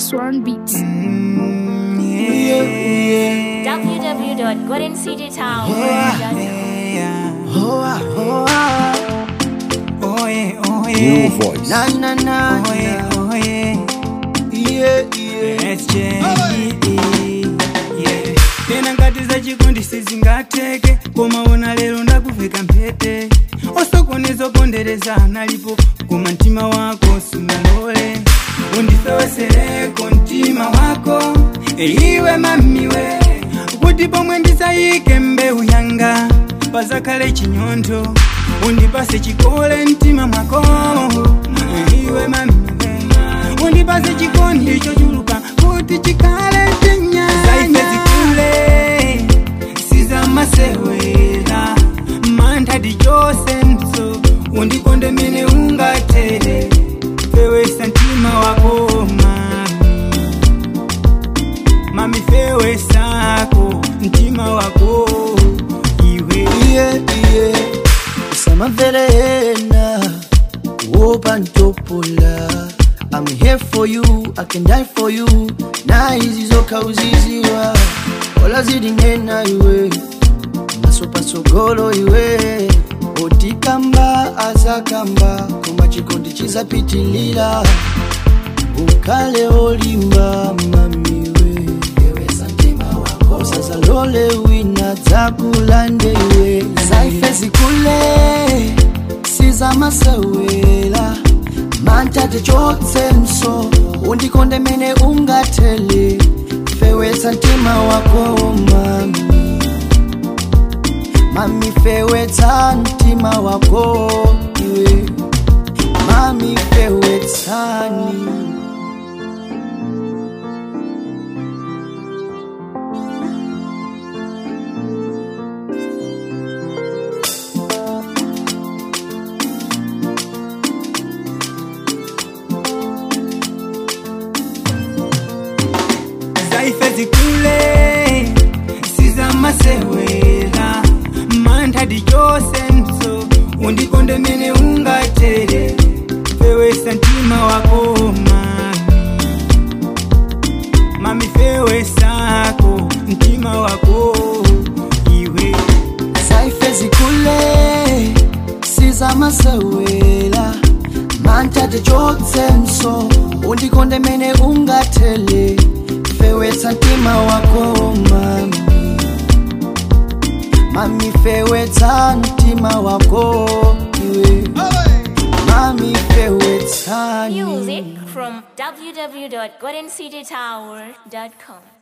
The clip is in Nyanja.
Swan Beats. www.goldencitytower.com. New voice. Na na na. Yeah, yeah. Tena ngati za chikondi sizingateke komaona lero ndakuveka mphete osokoneza ponderezana lipo koma mtima wako sunalole undifewesereko mtima wako iwe mamiwe kuti pomwe ndisayike mbewu yanga pazakhale chinyontho undipase chikole mtima mwako iwe mamiwe undipase chikondi chochuluka kuti chikhale chinyanya zikule sizamasewera mantha ndichosenso undikonde mene ungatere fewesa mtima wako mami fewesako mtima wako iwe Samavera wopa ntopola. I'm here for you, I can die for you. Na hizi zoka uziziwa ola zidi nena iwe masopa sogolo iwe otikamba azakamba kuma chikondi chizapitilira ukale olimba mamiwe usazalole wina dzakulande iwe zaife zikule sizamasewela mantate chotsenso undikonde mene ungatele fewetsa mtima wako mami fewetsa mtima wako iwe mami fewetsani. zaife zikule sizamasewera mantha ndichosenso undikonde mene ungatere fewesa mtima wako mami fewesako mtima wako iwe zaife zikule sizamasewera mantate chotsenso undikonde mene ungatele fewetsa mtima wako mami fewetsa mtima wako iwe mami fewetsani. Music from www.goldencitytower.com.